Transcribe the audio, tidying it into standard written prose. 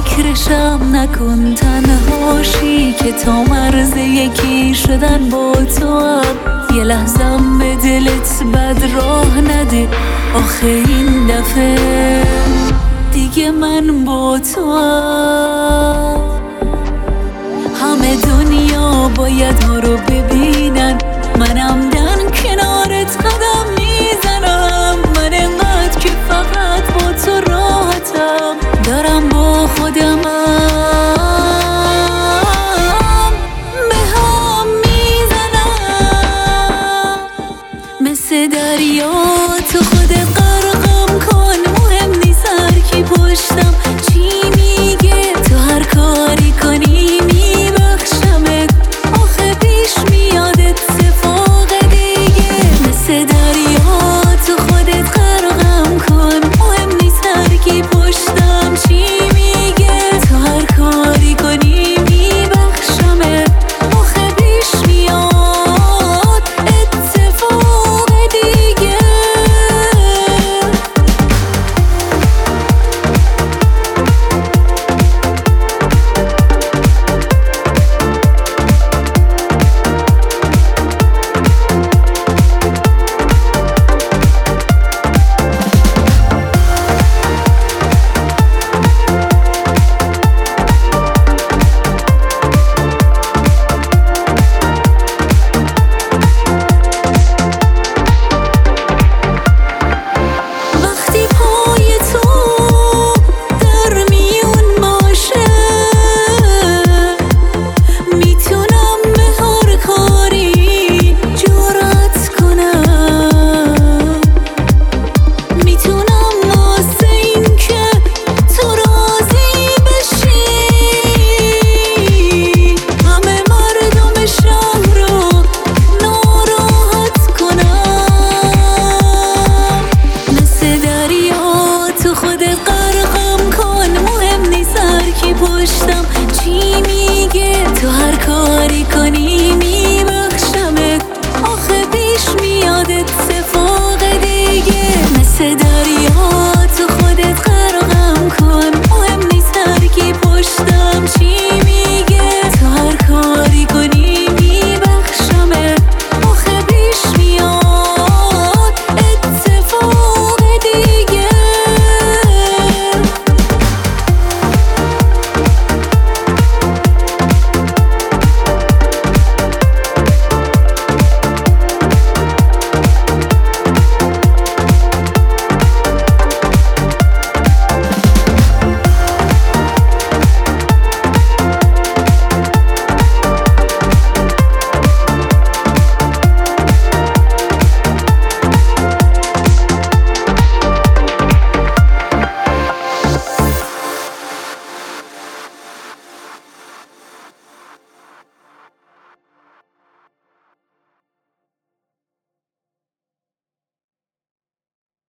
فکرشم نکن تنهاشی که تا مرز یکی شدن با تو هم یه لحظم به دلت بد راه نده. آخه این دفعه دیگه من با تو هم. همه دنیا باید ها رو ببینن، منم دن کنارت قدم میزنم. من انقدر که فقط با تو راحتم، دارم با خودمم به هم میزنم. مثل دریا